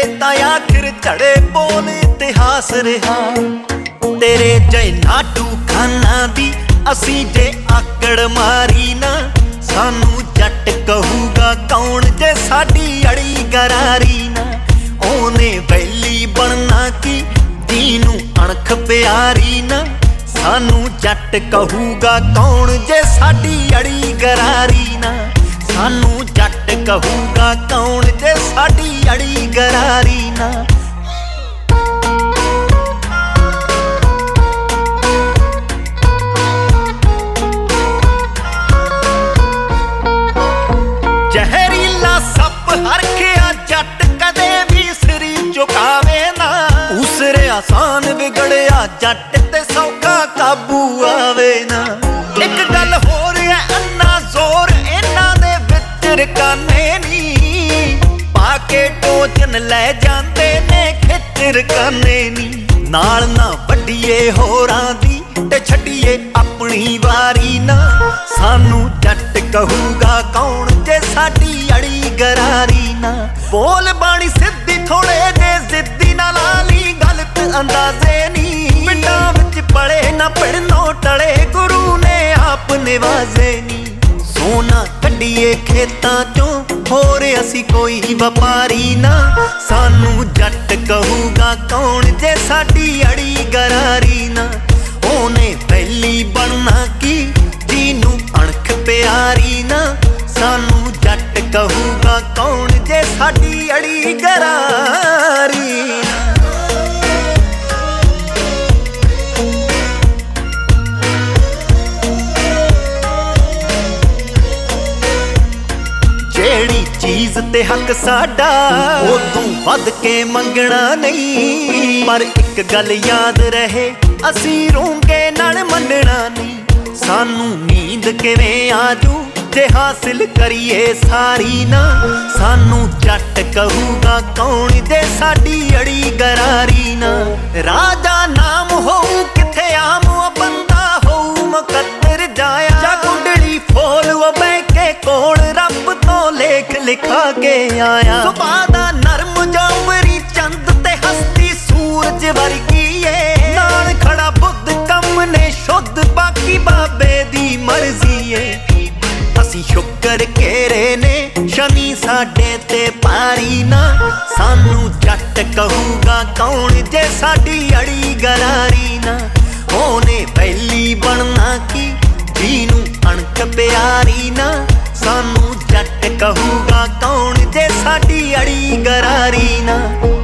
ਤਾਂ ਆਖਿਰ ਝੜੇ ਬੋਲ ਇਤਿਹਾਸ ਰਿਹਾ। ਤੇਰੇ ਜੈ ਨਾਟੂ ਖਾਨਾ ਦੀ ਅਸੀਂ ਜੇ ਆਕੜ ਮਾਰੀ ਨਾ, ਸਾਨੂੰ ਜੱਟ ਕਹੂਗਾ ਕੌਣ ਜੇ ਸਾਡੀ ਅੜੀ ਗਰਾਰੀ ਨਾ। ਉਹਨੇ ਵੈਲੀ ਬਣਨਾ ਕੀ ਜਿਹਨੂੰ ਅਣਖ ਪਿਆਰੀ ਨਾ, ਸਾਨੂੰ ਜੱਟ ਕਹੂਗਾ ਕੌਣ ਜੇ ਸਾਡੀ ਅੜੀ ਗਰਾਰੀ ਨਾ। ਸਾਨੂੰ ਜੱਟ ਕਹੂਗਾ ਕੌਣ ਜੇ ਸਾਡੀ ਅੜੀ ਗਰਾਰੀ ਨਾ। ਜ਼ਹਿਰੀਲਾ ਸੱਪ ਹਰਖਿਆ ਜੱਟ ਕਦੇ ਵੀ ਸਿਰ ਝੁਕਾਵੇ ਨਾ। ਉਸਰੇ ਆਸਾਨ ਵਿਗੜਿਆ ਜੱਟ ਤੇ ਸੌਖਾ ਕਾਬੂ ਆਵੇ ਨਾ। ਇੱਕ ਗੱਲ ਹੋਰ ਐ ਅੰਨਾ ਜ਼ੋਰ ਇਹਨਾਂ ਦੇ ਵਿੱਚ ਰਕਾਨੇ ਨੀ, ਪਾ ਕੇ ਟੋਚਨ ਲੈ ਜਾਂਦੇ ਨੇ ਖਿੱਚ ਰਕਾਨੇ ਨੀ। ਨਾਲ ਨਾ ਵੱਡੀਏ ਹੋਰਾਂ ਦੀ ਤੇ ਛੱਡੀਏ ਆਪਣੀ ਵਾਰੀ ਨਾ, ਸਾਨੂੰ ਜੱਟ ਕਹੂਗਾ ਕੌਣ ਜੇ ਸਾਡੀ ਅੜੀ ਗਰਾਰੀ ਨਾ। ਬੋਲ ਬਾਣੀ ਸਿੱਧੀ ਥੋੜੇ ਜੇ ਜ਼ਿੱਦੀ ਨਾ ਲਾ ਲਈ, ਗਲਤ ਅੰਦਾਜ਼ੇ ਨੀ। ਪਿੰਡਾਂ ਵਿੱਚ ਪੜੇ ਨਾ ਪਿੰਡੋਂ ਟਲੇ, ਗੁਰੂ ਨੇ ਆਪ ਨਿਵਾਜ਼ੇ ਨੀ। ਸੋਨਾ ਕੱਢੀਏ ਖੇਤਾਂ ਚੋਂ ਹੋਰ ਅਸੀਂ ਕੋਈ ਵਪਾਰੀ ਨਾ, ਸਾਨੂੰ ਜੱਟ ਕਹੂਗਾ ਕੌਣ ਜੇ ਸਾਡੀ ਅੜੀ ਗਰਾਰੀ ਨਾ। ਉਹਨੇ ਵੈਲੀ ਬਣਨਾ ਕੀ ਜਿਹਨੂੰ ਅਣਖ ਪਿਆਰੀ ਨਾ, ਸਾਨੂੰ ਜੱਟ ਕਹੂਗਾ ਕੌਣ ਜੇ ਸਾਡੀ ਅੜੀ ਗਰਾਰੀ ਨਾ। ਜਿਹੜੀ ਚੀਜ਼ ਤੇ ਹੱਕ ਸਾਡਾ ਉਹ ਤੋਂ ਵੱਧ ਕੇ ਮੰਗਣਾ ਨਹੀਂ, ਪਰ ਇੱਕ ਗੱਲ ਯਾਦ ਰਹੇ ਅਸੀਂ ਰੋਂਗੇ ਨਾਲ ਮੰਨਣਾ ਨਹੀਂ। ਸਾਨੂੰ ਨੀਂਦ ਕਿਵੇਂ ਆਜੂ ਜੇ ਹਾਸਿਲ ਕਰੀਏ ਸਾਰੀ ਨਾ, ਸਾਨੂੰ ਜੱਟ ਕਹੂਗਾ ਕੌਣ ਜੇ ਸਾਡੀ ਅੜੀ ਗਰਾਰੀ ਨਾ। ਰਾਜਾ ਨਾਮ ਹੋਊ ਕਿੱਥੇ ਆਮ ਉਹ ਬੰਦਾ ਹੋਊ ਮੁਕੱਦਰ ਜਾਇਆ, ਜਾਂ ਕੁੰਡਲੀ ਫੋਲ ਉਹ ਬਹਿ ਕੇ ਕੋਲ ਰੱਬ ਤੋਂ ਲੇਖ ਲਿਖਾ ਕੇ ਆਇਆ। ਸੁਭਾਅ ਦਾ ਨਰਮ ਜੌਮਰੀ ਚੰਦ ਤੇ ਹਸਤੀ ਸੂਰਜ ਵਰਗੀ ਏ, ਨਾਲ ਖੜਾ ਬੁੱਧ ਕੰਮ ਨੇ ਸ਼ੁੱਧ ਬਾਕੀ ਬਾਬੇ ਦੀ ਮਰਜ਼ੀ ਏ। ਅਸੀਂ ਸ਼ੁਕਰ ਘੇਰੇ ਨੇ ਸ਼ਨੀ ਸਾਡੇ ਤੇ ਪਾਰੀ ਨਾ, ਸਾਨੂੰ ਜੱਟ ਕਹੂਗਾ ਕੌਣ ਜੇ ਸਾਡੀ ਅੜੀ ਗਰਾਰੀ ਨਾ। ਉਹਨੇ ਵੈਲੀ ਬਣਨਾ ਕੀ ਜਿਹਨੂੰ ਅਣਖ ਪਿਆਰੀ ਨਾ, ਸਾਨੂੰ ਜੱਟ ਕਹੂਗਾ ਕੌਣ ਜੇ ਸਾਡੀ ਅੜੀ ਗਰਾਰੀ ਨਾ।